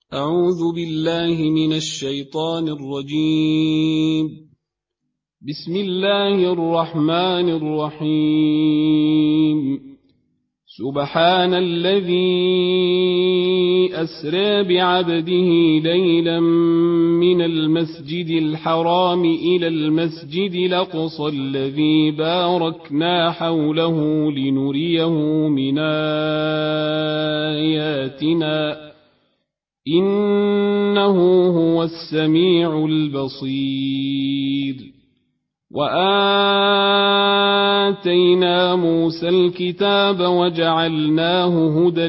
أعوذ بالله من الشيطان الرجيم. بسم الله الرحمن الرحيم. سبحان الذي أسرى بعبده ليلا من المسجد الحرام إلى المسجد الأقصى الذي باركنا حوله لنريه من آياتنا إنه هو السميع البصير. وآتينا موسى الكتاب وجعلناه هدى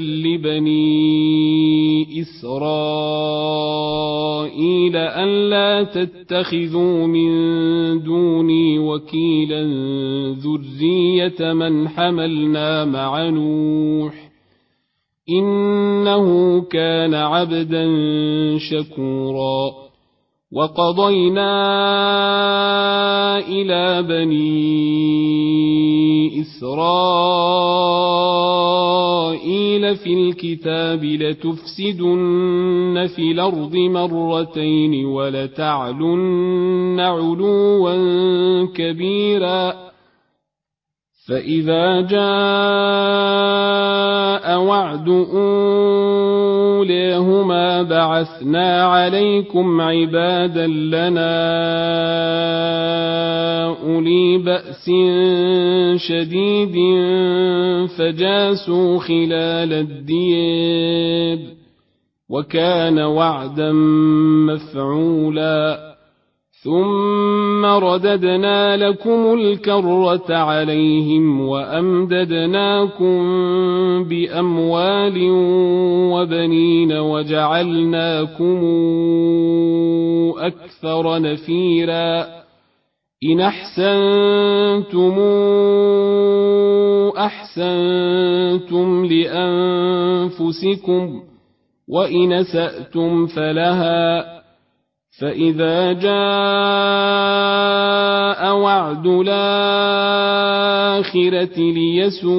لبني إسرائيل ألا تتخذوا من دوني وكيلا ذرية من حملنا مع نوح إنه كان عبدا شكورا. وقضينا إلى بني إسرائيل في الكتاب لتفسدن في الأرض مرتين ولتعلن علوا كبيرا. فإذا جاء وعد أوليهما بعثنا عليكم عبادا لنا أولي بأس شديد فجاسوا خلال الديار وكان وعدا مفعولا. ثم رددنا لكم الكرة عليهم وأمددناكم بأموال وبنين وجعلناكم أكثر نفيرا. إن أحسنتم أحسنتم لأنفسكم وإن أسأتم فلها. فإذا جاء وعد الآخرة ليسوءوا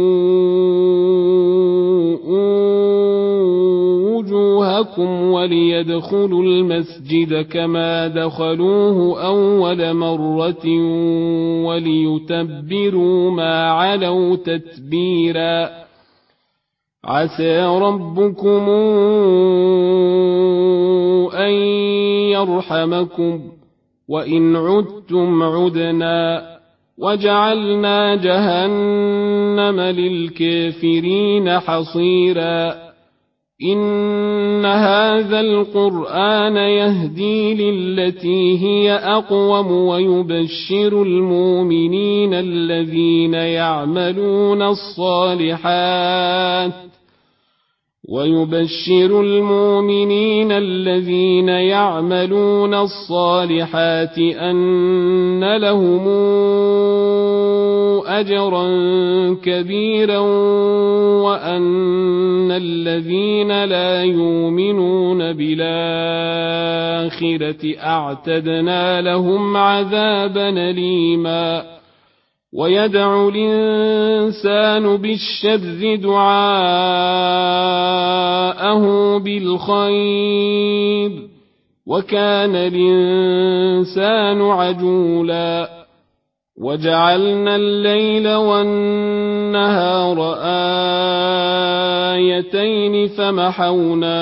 وجوهكم وليدخلوا المسجد كما دخلوه أول مرة وليتبروا ما علوا تتبيرا. عسى ربكم أن يرحمكم وإن عدتم عدنا وجعلنا جهنم للكافرين حصيرا. إن هذا القرآن يهدي للتي هي أقوم ويبشر المؤمنين الذين يعملون الصالحات أن لهم أجرا كبيرا وأن الذين لا يؤمنون بالآخرة أعتدنا لهم عذابا أليما. ويدعو الإنسان بالشر دعاءه بالخير وكان الإنسان عجولا. وجعلنا الليل والنهار آيتين فمحونا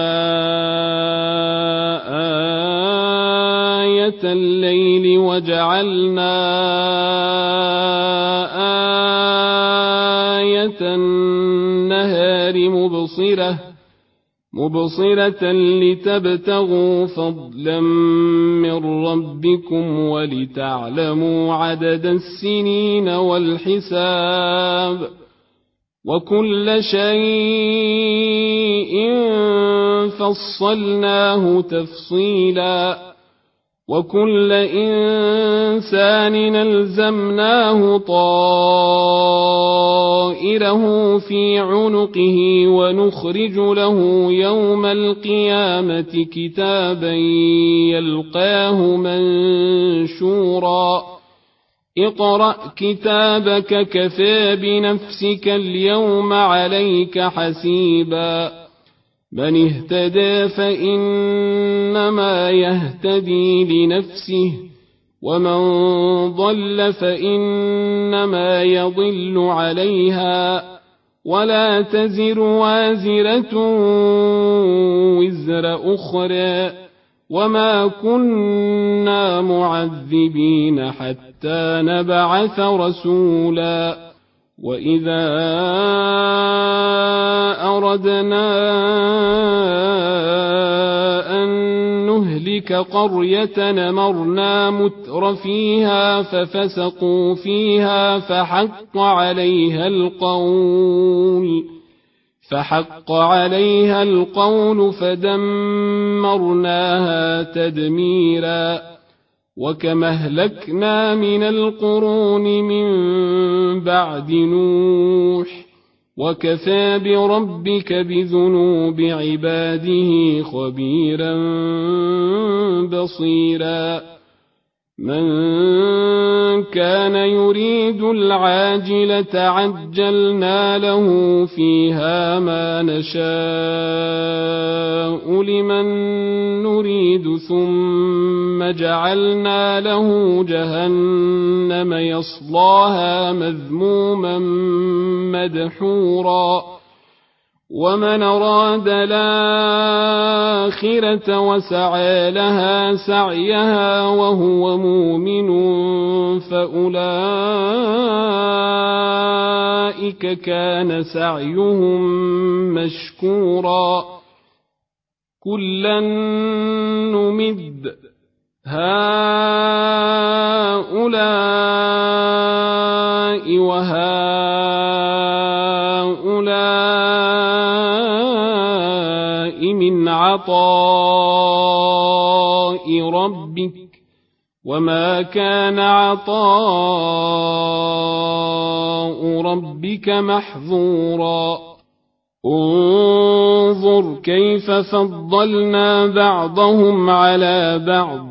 آية الليل وجعلنا آية النهار مبصرة لتبتغوا فضلا من ربكم ولتعلموا عدد السنين والحساب وكل شيء فصلناه تفصيلا. وكل إنسان ألزمناه طائره في عنقه ونخرج له يوم القيامة كتابا يلقاه منشورا. اقرأ كتابك كفى بنفسك اليوم عليك حسيبا. من اهتدى فإنما يهتدي لنفسه ومن ضل فإنما يضل عليها ولا تزر وازرة وزر أخرى وما كنا معذبين حتى نبعث رسولا وإذا أردنا أن نهلك قرية أمرنا متر فيها ففسقوا فيها فحق عليها القول فدمرناها تدميرا وكما أهلكنا من القرون من بعد نوح وكفى بربك بذنوب عباده خبيرا بصيرا من كان يريد العاجلة عجلنا له فيها ما نشاء لمن نريد ثم جعلنا له جهنم يصلاها مذموما مدحورا ومن أراد الآخرة وسعى لها سعيها وهو مؤمن فأولئك كان سعيهم مشكورا كلا نمد هؤلاء وهؤلاء من عطاء ربك وما كان عطاء ربك محظورا انظر كيف فضلنا بعضهم على بعض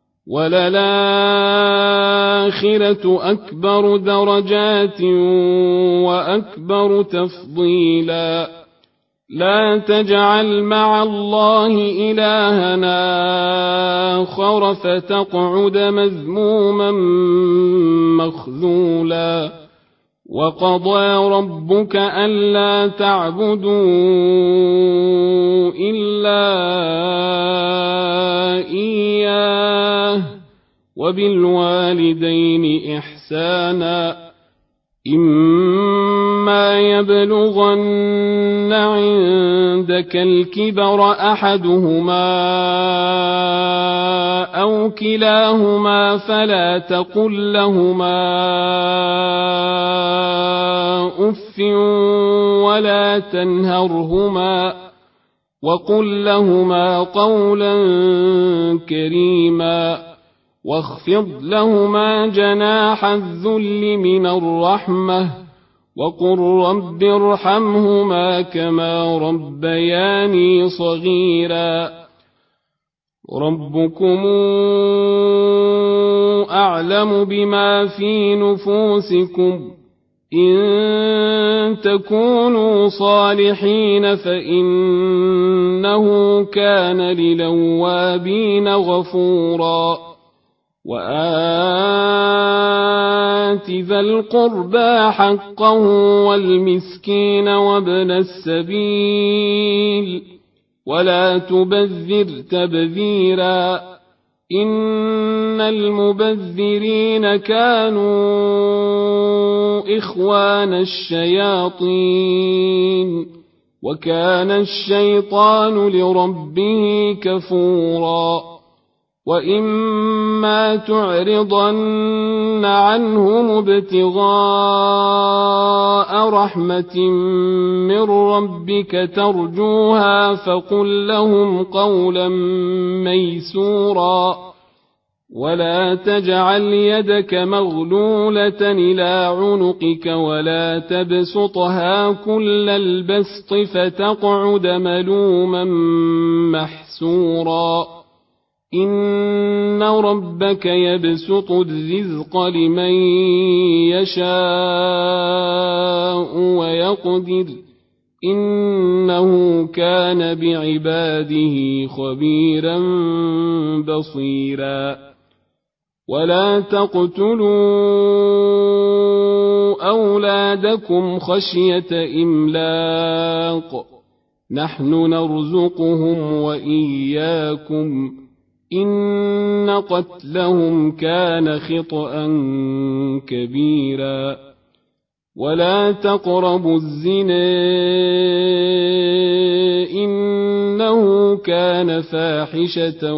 وللآخرة أكبر درجات وأكبر تفضيلا لا تجعل مع الله إلهنا آخر فتقعد مذموما مخذولا وقضى ربك ألا تعبدوا إلا إياه وبالوالدين إحسانا إما يبلغن عندك الكبر أحدهما أو كلاهما فلا تقل لهما أف ولا تنهرهما وقل لهما قولا كريما واخفض لهما جناح الذل من الرحمة وقل رب ارحمهما كما ربياني صغيرا ربكم أعلم بما في نفوسكم إن تكونوا صالحين فإنه كان للأوابين غفورا وآت ذا القربى حقه والمسكين وابن السبيل ولا تبذر تبذيرا إن المبذرين كانوا إخوان الشياطين وكان الشيطان لربه كفورا وإما تعرضن عنهم ابتغاء رحمة من ربك ترجوها فقل لهم قولا ميسورا ولا تجعل يدك مغلولة إلى عنقك ولا تبسطها كل البسط فتقعد ملوما محسورا إن ربك يبسط الرزق لمن يشاء ويقدر إنه كان بعباده خبيرا بصيرا ولا تقتلوا أولادكم خشية إملاق نحن نرزقهم وإياكم إن قتلهم كان خطأ كبيرا ولا تقربوا الزنا إنه كان فاحشة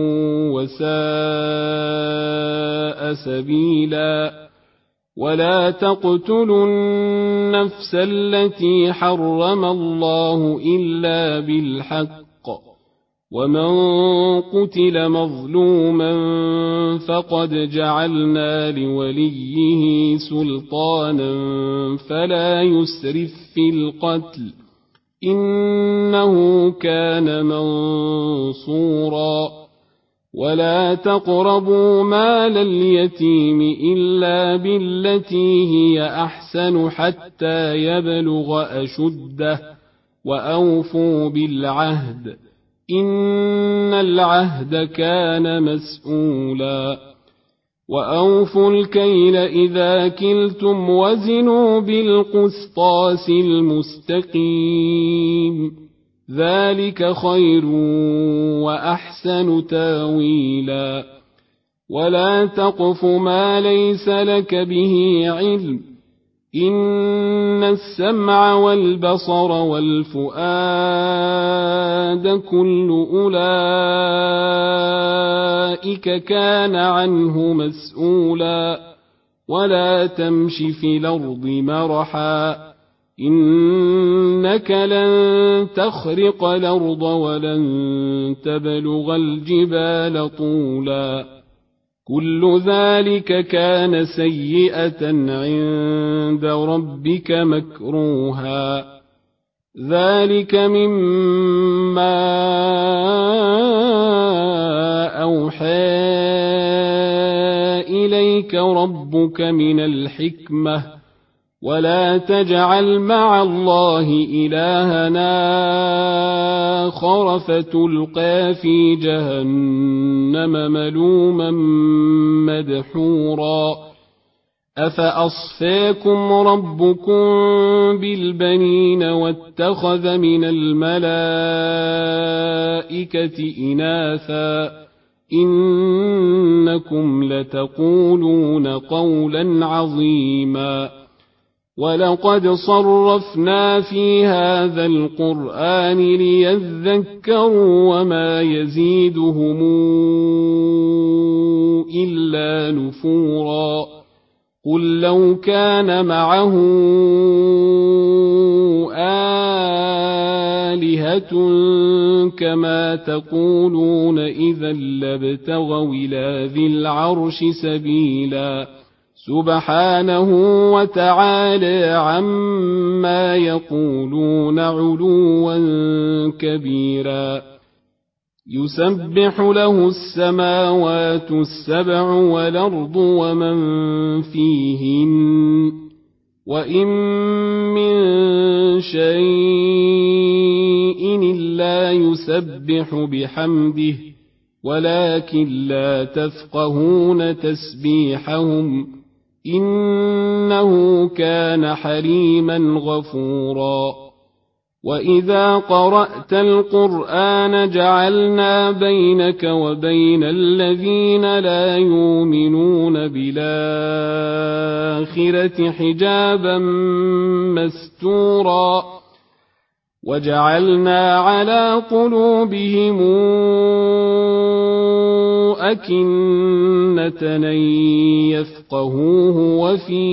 وساء سبيلا ولا تقتلوا النفس التي حرم الله إلا بالحق ومن قتل مظلوما فقد جعلنا لوليه سلطانا فلا يسرف في القتل إنه كان منصورا ولا تقربوا مال اليتيم إلا بالتي هي أحسن حتى يبلغ أشده وأوفوا بالعهد إن العهد كان مسؤولا وأوفوا الكيل إذا كلتم وزنوا بالقسطاس المستقيم ذلك خير وأحسن تاويلا ولا تقف ما ليس لك به علم إن السمع والبصر والفؤاد كل أولئك كان عنه مسؤولا ولا تمش في الأرض مرحا إنك لن تخرق الأرض ولن تبلغ الجبال طولا كل ذلك كان سيئة عند ربك مكروها ذلك مما أوحى إليك ربك من الحكمة ولا تجعل مع الله إلهنا آخر فتلقى في جهنم ملوما مدحورا أفأصفاكم ربكم بالبنين واتخذ من الملائكة إناثا إنكم لتقولون قولا عظيما ولقد صرفنا في هذا القرآن ليذكروا وما يزيدهم إلا نفورا قل لو كان معه آلهة كما تقولون إذا لابتغوا إلى ذي العرش سبيلا سبحانه وتعالى عما يقولون علوا كبيرا يسبح له السماوات السبع والأرض ومن فيهن وإن من شيء إلا يسبح بحمده ولكن لا تفقهون تسبيحهم إنه كان حليما غفورا وإذا قرأت القرآن جعلنا بينك وبين الذين لا يؤمنون بالآخرة حجابا مستورا وجعلنا على قلوبهم أكنة أن يفقهوه وفي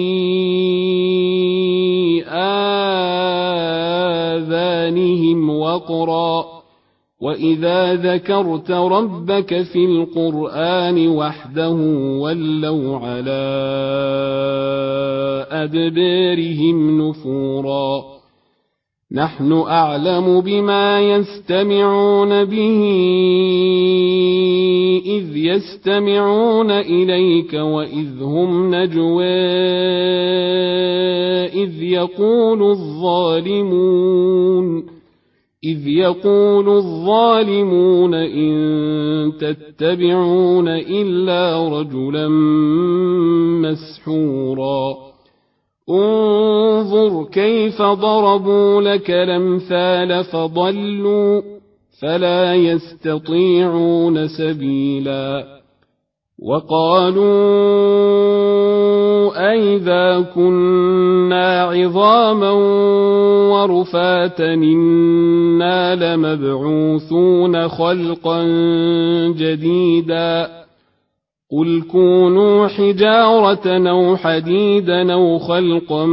آذانهم وقرا وإذا ذكرت ربك في القرآن وحده ولوا على أدبارهم نفورا نحن أعلم بما يستمعون به إذ يستمعون إليك وإذ هم نجوى إذ يقول الظالمون إن تتبعون إلا رجلا مسحورا انظر كيف ضربوا لك الأمثال فضلوا فلا يستطيعون سبيلا وقالوا أئذا كنا عظاما ورفاتا إنا لمبعوثون خلقا جديدا قل كونوا حجارة أو حديدا أو خلقا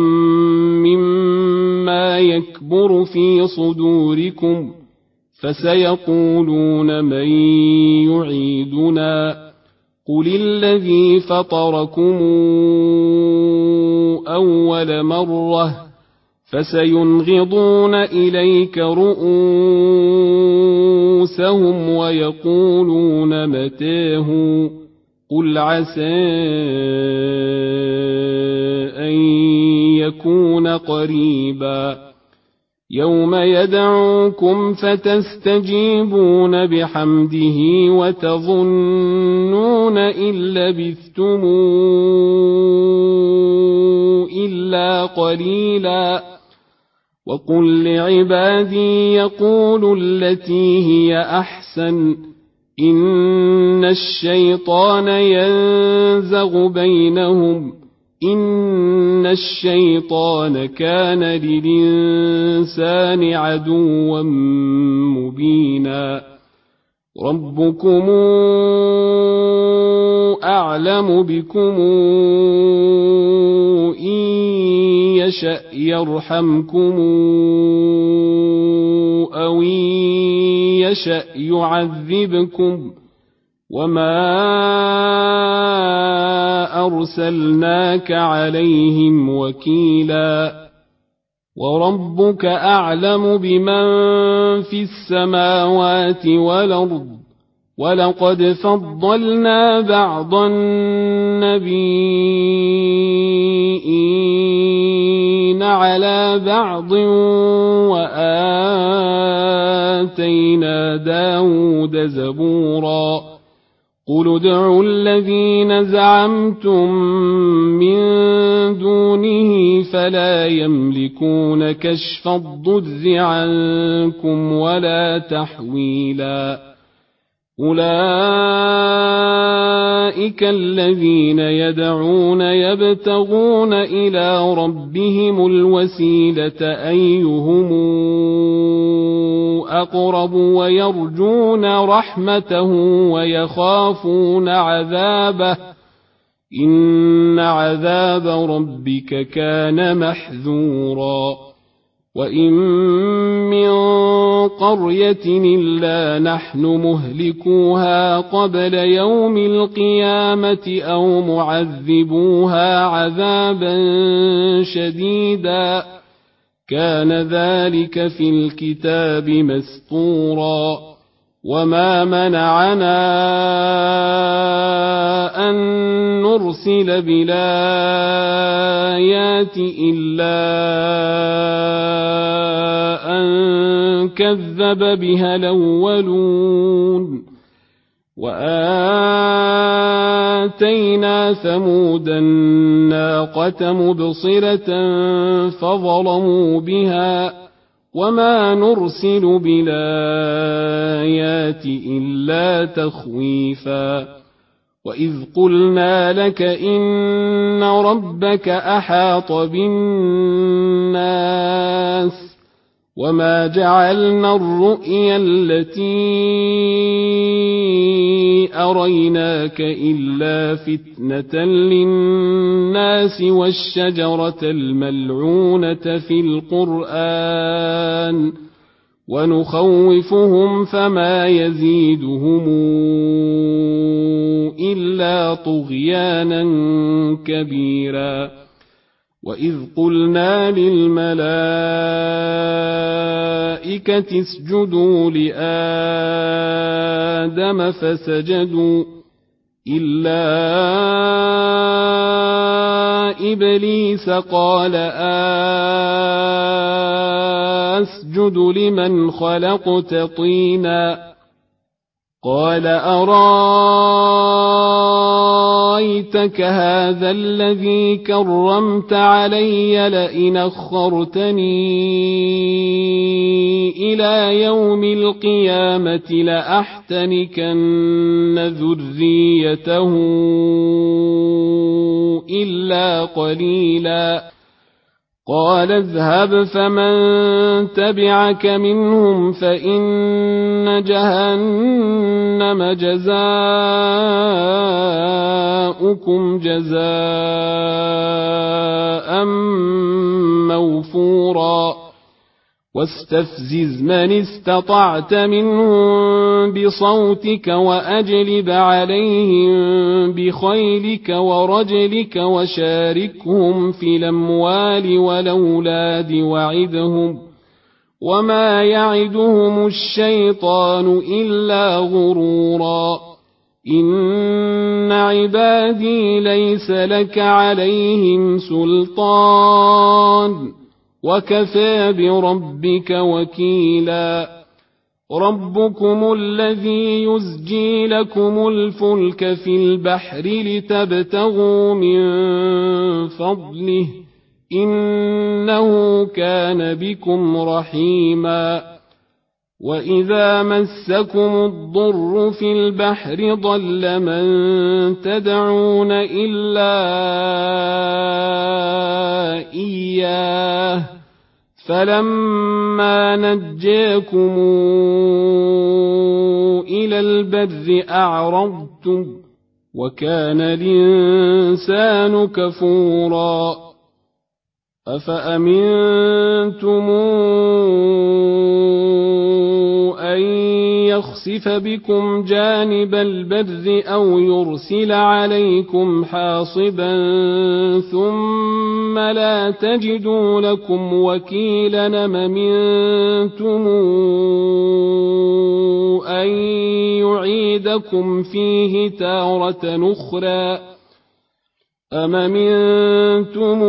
مما يكبر في صدوركم فسيقولون من يعيدنا قل الذي فطركم أول مرة فسينغضون إليك رؤوسهم ويقولون متاه قل عسى أن يكون قريبا يوم يدعوكم فتستجيبون بحمده وتظنون إن لبثتم إلا قليلا وقل لعبادي يقولوا التي هي أحسن إن الشيطان ينزغ بينهم إن الشيطان كان للإنسان عدوا مبينا ربكم أعلم بكم إن يشأ يرحمكم أو إن يشأ يعذبكم وما أرسلناك عليهم وكيلا وربك أعلم بمن في السماوات والأرض ولقد فضلنا بعض النبيين على بعض وآتينا داود زبورا قل ادعوا الذين زعمتم من دونه فلا يملكون كشف الضر عنكم ولا تحويلا أولئك الذين يدعون يبتغون إلى ربهم الوسيلة أيهم أقرب ويرجون رحمته ويخافون عذابه إن عذاب ربك كان محذورا وإن من قرية إلا نحن مهلكوها قبل يوم القيامة أو معذبوها عذابا شديدا كان ذلك في الكتاب مسطورا وما منعنا أن نرسل بالآيات إلا أن كذب بها الأولون وآتينا ثمود الناقة مبصرة فظلموا بها وما نرسل بالآيات إلا تخويفا وإذ قلنا لك إن ربك أحاط بالناس وما جعلنا الرؤيا التي أريناك إلا فتنة للناس والشجرة الملعونة في القرآن ونخوفهم فما يزيدهم إلا طغيانا كبيرا وإذ قلنا للملائكة اسجدوا لآدم فسجدوا إلا إبليس قال أسجد لمن خلقت طينا قال أرايتك هذا الذي كرمت علي لئن أخرتني إلى يوم القيامة لأحتنكن ذريته إلا قليلا قال اذهب فمن تبعك منهم فإن جهنم جزاؤكم جزاء موفورا واستفزز من استطعت منهم بصوتك وأجلب عليهم بخيلك ورجلك وشاركهم في الأموال والأولاد وعدهم وما يعدهم الشيطان إلا غرورا إن عبادي ليس لك عليهم سلطان وكفى بربك وكيلا ربكم الذي يزجي لكم الفلك في البحر لتبتغوا من فضله إنه كان بكم رحيما وإذا مسكم الضر في البحر ضل من تدعون إلا إياه فلما نجاكم إلى البر أعرضتم وكان الإنسان كفورا أفأمنتم أن يخسف بكم جانب البر أو يرسل عليكم حاصبا ثم لا تجدوا لكم وكيلا أم أمنتم أن يعيدكم فيه تارة أخرى أم أمنتم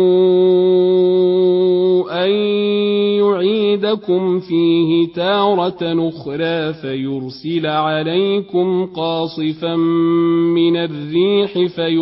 أن يعيدكم فيه تارة أخرى فيرسل عليكم قاصفا من الريح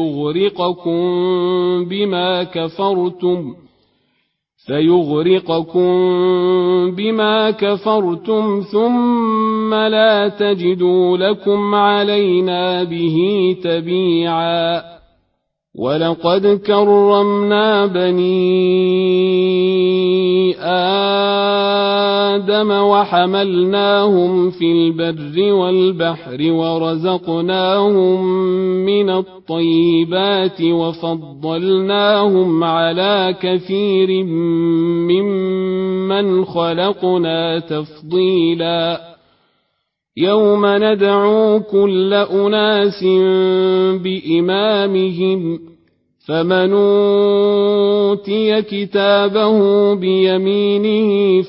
فيغرقكم بما كفرتم ثم لا تجدوا لكم علينا به تبيعا ولقد كرمنا بني آدم وحملناهم في البر والبحر ورزقناهم من الطيبات وفضلناهم على كثير ممن خلقنا تفضيلا يوم ندعو كل أناس بإمامهم فمن أوتي كتابه بيمينه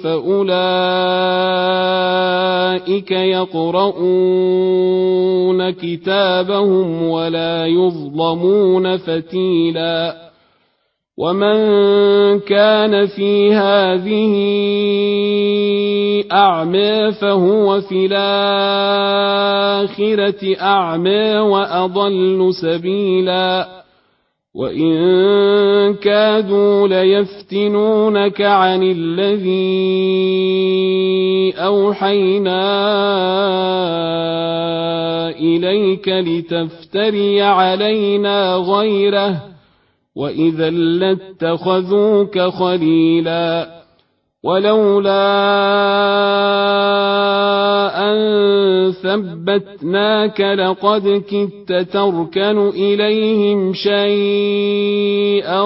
فأولئك يقرؤون كتابهم ولا يظلمون فتيلا ومن كان في هذه أعمى فهو في الآخرة أعمى وأضل سبيلا وإن كادوا ليفتنونك عن الذي أوحينا إليك لتفتري علينا غيره وإذا لاتخذوك خليلا ولولا أن ثبتناك لقد كدت تركن إليهم شيئا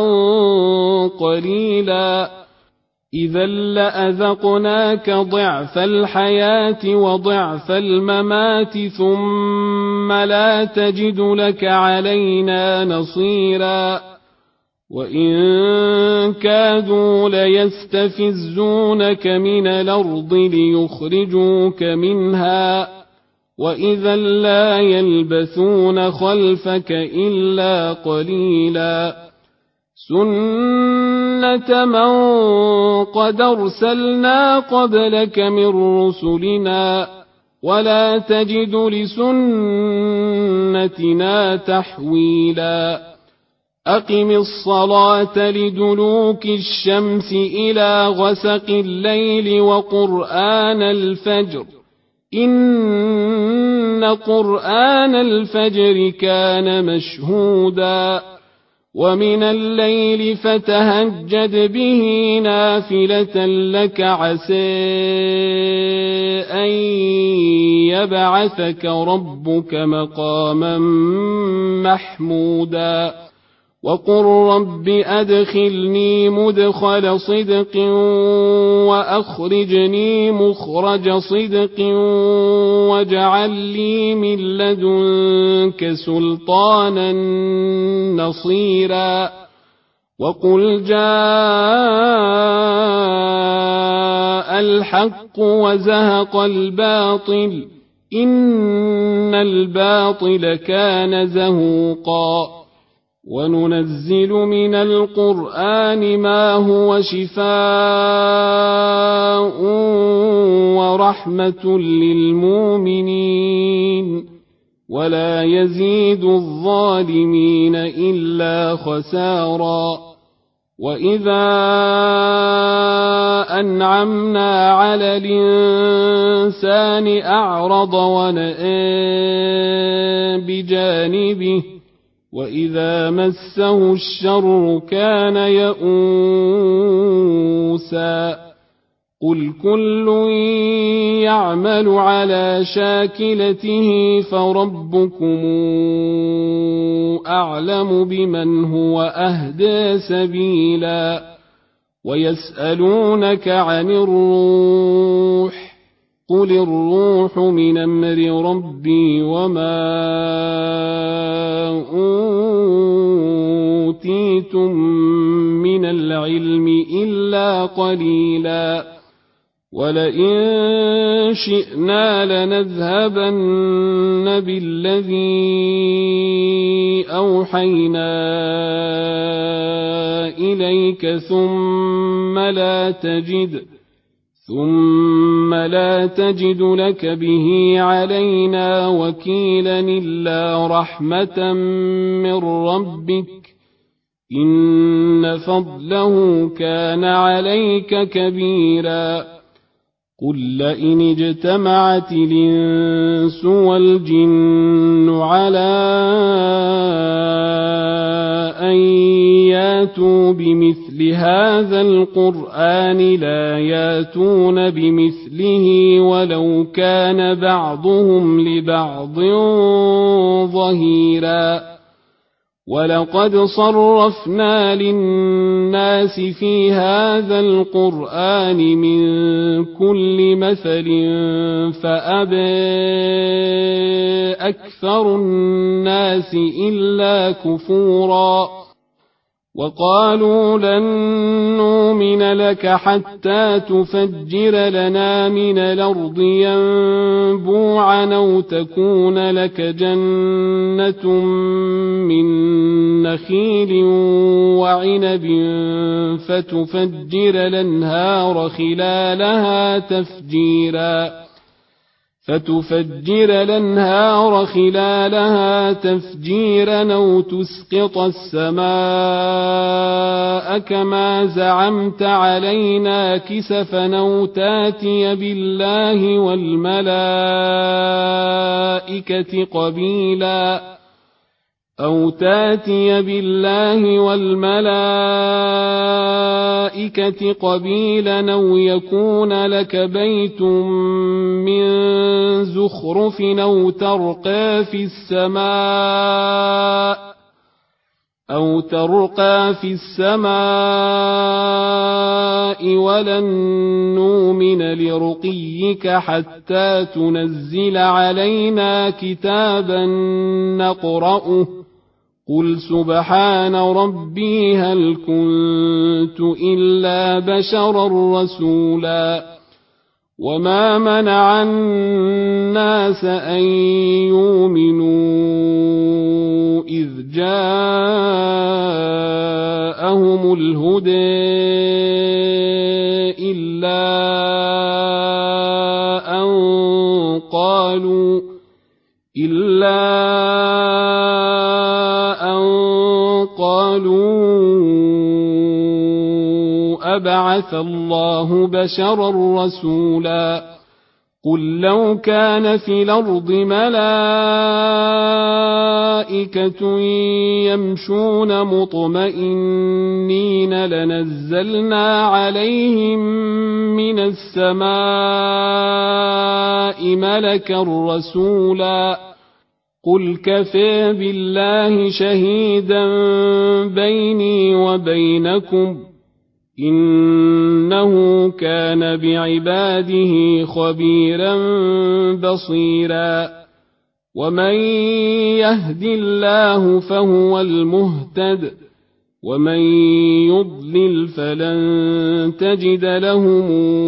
قليلا إذا لأذقناك ضعف الحياة وضعف الممات ثم لا تجد لك علينا نصيرا وإن كادوا ليستفزونك من الأرض ليخرجوك منها وإذا لا يلبثون خلفك إلا قليلا سنة من قد أرسلنا قبلك من رسلنا ولا تجد لسنتنا تحويلا أقم الصلاة لدلوك الشمس إلى غسق الليل وقرآن الفجر إن قرآن الفجر كان مشهودا ومن الليل فتهجد به نافلة لك عسى أن يبعثك ربك مقاما محمودا وقل رب أدخلني مدخل صدق وأخرجني مخرج صدق واجعل لي من لدنك سلطانا نصيرا وقل جاء الحق وزهق الباطل إن الباطل كان زهوقا وننزل من القرآن ما هو شفاء ورحمة للمؤمنين ولا يزيد الظالمين إلا خسارا وإذا أنعمنا على الإنسان أعرض ونأى بجانبه وإذا مسه الشر كان يئوسا قل كل يعمل على شاكلته فربكم أعلم بمن هو أهدى سبيلا ويسألونك عن الروح قل الروح من أمر ربي وما أوتيتم من العلم إلا قليلا ولئن شئنا لنذهبن بالذي أوحينا إليك ثم لا تجد لك به علينا وكيلا إلا رحمة من ربك إن فضله كان عليك كبيرا قل لئن اجتمعت الإنس والجن على أن ياتوا بمثل هذا القرآن لا ياتون بمثله ولو كان بعضهم لبعض ظهيرا ولقد صرفنا للناس في هذا القرآن من كل مثل فأبى أكثر الناس إلا كفورا وقالوا لن نؤمن لك حتى تفجر لنا من الأرض ينبوعا أو تكون لك جنة من نخيل وعنب فتفجر الأنهار خلالها تفجيرا أو تسقط السماء كما زعمت علينا كسفا أو تاتي بالله والملائكة قبيلا أو يكون لك بيت من زخرف أو ترقى في السماء ولن نؤمن لرقيك حتى تنزل علينا كتابا نقرأه قل سبحان ربي هل كنت إلا بشرا رسولا وما منع الناس أن يؤمنوا إذ جاءهم الهدى إلا أن قالوا أبعث الله بشرا رسولا قل لو كان في الأرض ملائكة يمشون مطمئنين لنزلنا عليهم من السماء ملكا رسولا قل كفى بالله شهيدا بيني وبينكم إنه كان بعباده خبيرا بصيرا ومن يهد الله فهو المهتد ومن يضلل فلن تجد لهم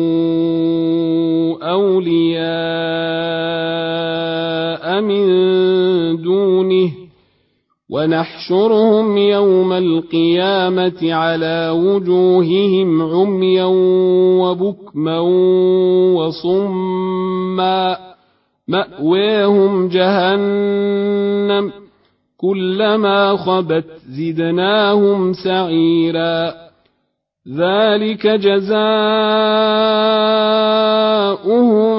أولياء من دونه ونحشرهم يوم القيامة على وجوههم عميا وبكما وصما مأواهم جهنم كلما خبت زدناهم سعيرا ذلك جزاؤهم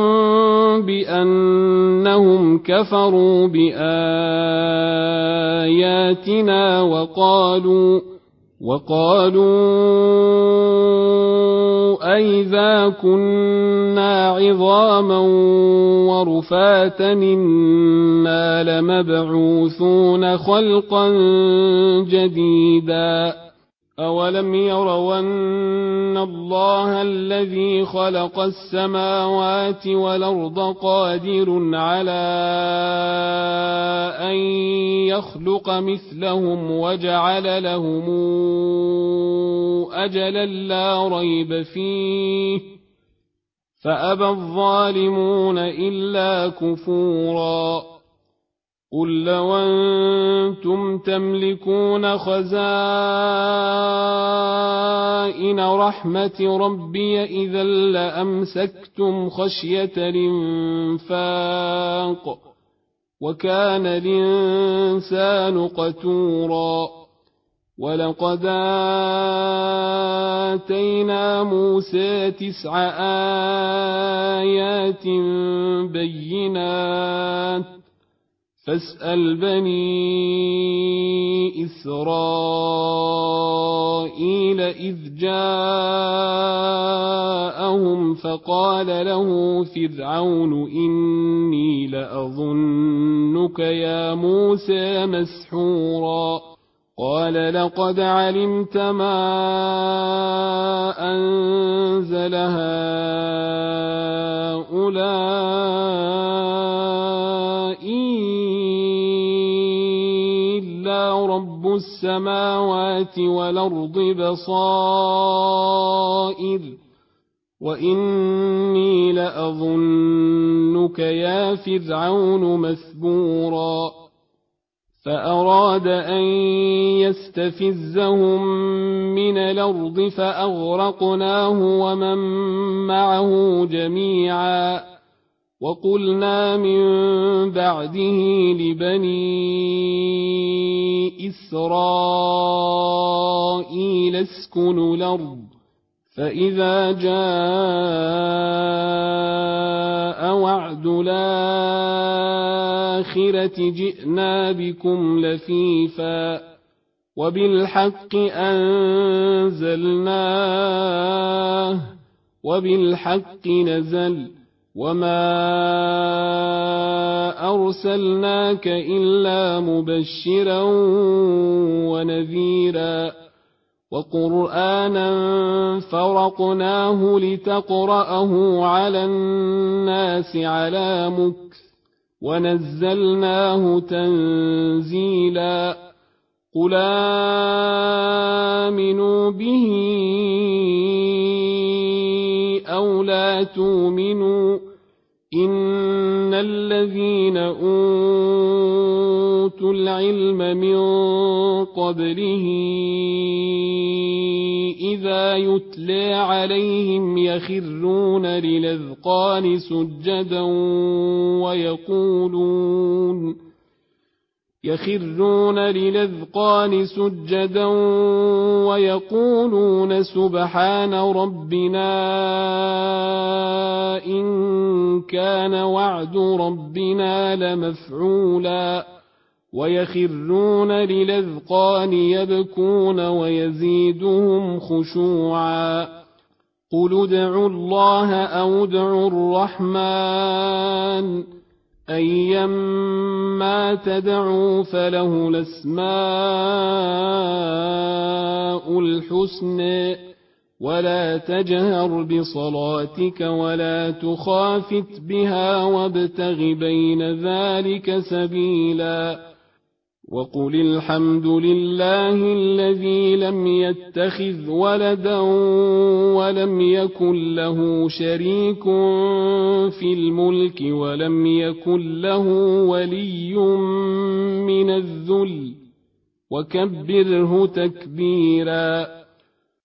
بأنهم كفروا بآياتنا وقالوا أئذا كنا عظاما ورفاتا إنا لمبعوثون خلقا جديدا أولم يروا أن الله الذي خلق السماوات والأرض قادر على أن يخلق مثلهم وجعل لهم أجلا لا ريب فيه فأبى الظالمون إلا كفورا قل لو أنتم تملكون خزائن رحمة ربي إذا لأمسكتم خشية الإنفاق وكان الإنسان قتورا ولقد آتينا موسى 9 آيات بينات فاسأل بني إسرائيل إذ جاءهم فقال له فرعون إني لأظنك يا موسى مسحورا قال لقد علمت ما أنزل هؤلاء إلا رب السماوات والأرض بصائر وإني لأظنك يا فرعون مثبورا فأراد أن يستفزهم من الأرض فأغرقناه ومن معه جميعا وقلنا من بعده لبني إسرائيل اسكنوا الأرض فإذا جاء وعد الآخرة جئنا بكم لفيفا وبالحق أنزلناه وبالحق نزل وما أرسلناك إلا مبشرا ونذيرا وقرآنا فرقناه لتقرأه على الناس على مكث ونزلناه تنزيلا قل آمنوا به أو لا تؤمنوا إن الذين أوتوا العلم من قبله إذا يتلى عليهم يخرون للأذقان سجدا ويقولون سبحان ربنا إن كان وعد ربنا لمفعولا ويخرون للأذقان يبكون ويزيدهم خشوعا قل ادعوا الله أو ادعوا الرحمن أيما تدعوا فله الأسماء الحسنى ولا تجهر بصلاتك ولا تخافت بها وابتغ بين ذلك سبيلا وقل الحمد لله الذي لم يتخذ ولدا ولم يكن له شريك في الملك ولم يكن له ولي من الذل وكبره تكبيرا